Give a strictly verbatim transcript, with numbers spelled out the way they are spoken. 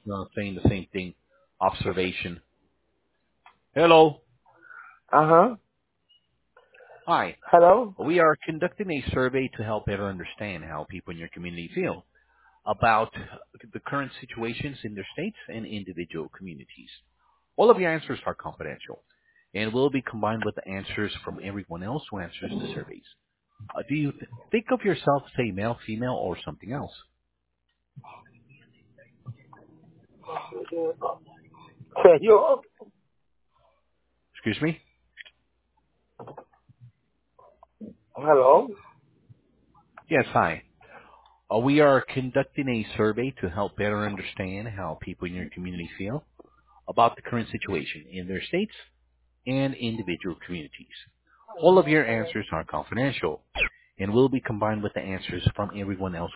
uh, saying the same thing. Observation. Hello. Uh-huh. Hi. Hello? We are conducting a survey to help better understand how people in your community feel about the current situations in their states and individual communities. All of your answers are confidential and will be combined with the answers from everyone else who answers the surveys. Uh, do you th- think of yourself as a male, female, or something else? Can you? Excuse me? Hello? Yes, hi. Uh, we are conducting a survey to help better understand how people in your community feel about the current situation in their states and individual communities. All of your answers are confidential and will be combined with the answers from everyone else